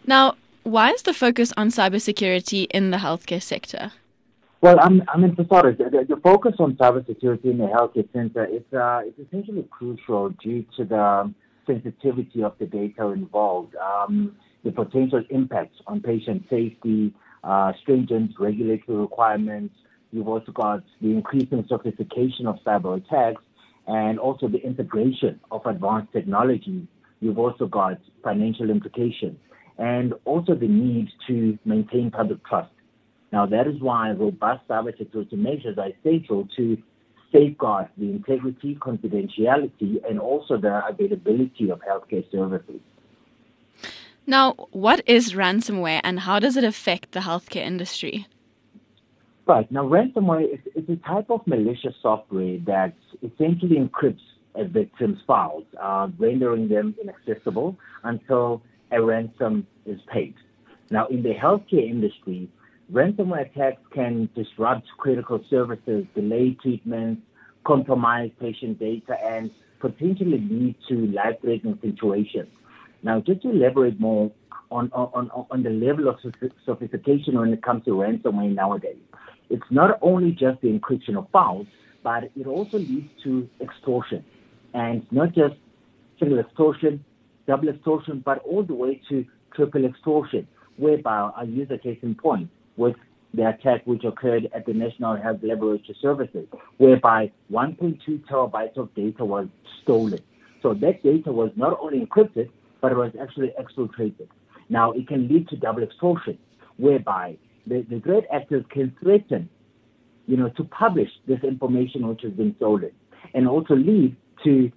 Now, why is the focus on cybersecurity in the healthcare sector? Well, to start, the focus on cybersecurity in the healthcare center it's essentially crucial due to the sensitivity of the data involved, the potential impacts on patient safety, stringent regulatory requirements. You've also got the increasing sophistication of cyber attacks and also the integration of advanced technology. You've also got financial implications and also the need to maintain public trust. Now, that is why robust cybersecurity measures are essential to safeguard the integrity, confidentiality, and also the availability of healthcare services. Now, what is ransomware and how does it affect the healthcare industry? Right. Now, ransomware is a type of malicious software that essentially encrypts a victim's files, rendering them inaccessible until a ransom is paid. Now, in the healthcare industry, ransomware attacks can disrupt critical services, delay treatments, compromise patient data, and potentially lead to life-threatening situations. Now, just to elaborate more on the level of sophistication when it comes to ransomware nowadays, it's not only just the encryption of files, but it also leads to extortion. And not just single extortion, double extortion, but all the way to triple extortion, whereby I use a case in point with the attack which occurred at the National Health Laboratory Services, whereby 1.2 terabytes of data was stolen. So that data was not only encrypted, but it was actually exfiltrated. Now, it can lead to double extortion, whereby the threat actors can threaten, to publish this information which has been stolen, and also lead to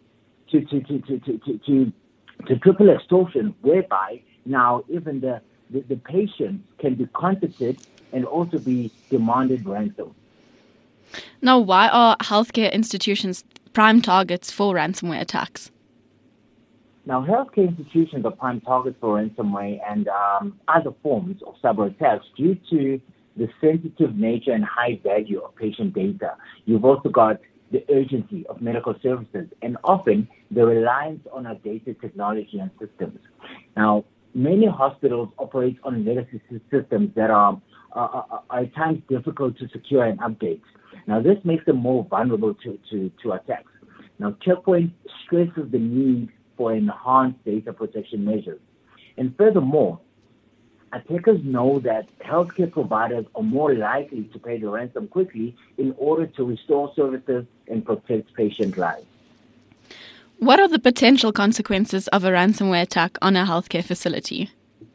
triple extortion, whereby now even the patients can be contacted and also be demanded ransom. Now, why are healthcare institutions prime targets for ransomware attacks? Now, healthcare institutions are prime targets for ransomware and other forms of cyber attacks due to the sensitive nature and high value of patient data. You've also got the urgency of medical services and often the reliance on outdated technology and systems. Now, many hospitals operate on legacy systems that are at times difficult to secure and update. Now, this makes them more vulnerable to attacks. Now, Checkpoint stresses the need for enhanced data protection measures. And furthermore, attackers know that healthcare providers are more likely to pay the ransom quickly in order to restore services and protect patient lives. What are the potential consequences of a ransomware attack on a healthcare facility?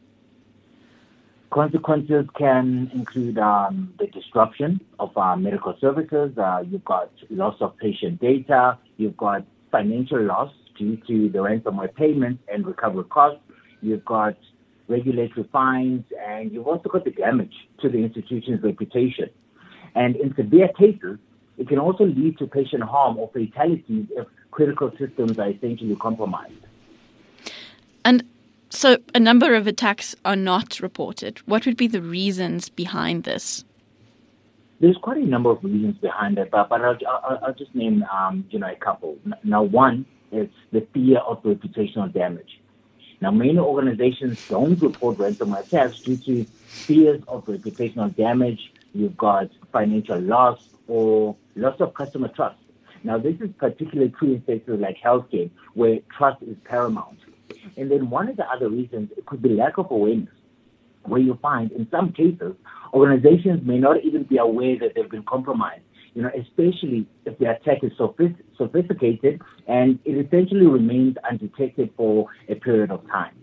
Consequences can include the disruption of medical services. You've got loss of patient data. You've got financial loss due to the ransomware payments and recovery costs. You've got regulatory fines, and you've also got the damage to the institution's reputation. And in severe cases, it can also lead to patient harm or fatalities if critical systems are essentially compromised. And so a number of attacks are not reported. What would be the reasons behind this? There's quite a number of reasons behind it, but I'll just name a couple. Now, one is the fear of reputational damage. Now, many organizations don't report ransomware attacks due to fears of reputational damage. You've got financial loss or loss of customer trust. Now, this is particularly true in sectors like healthcare, where trust is paramount. And then one of the other reasons, it could be lack of awareness, where you find in some cases, organizations may not even be aware that they've been compromised, especially if the attack is sophisticated and it essentially remains undetected for a period of time.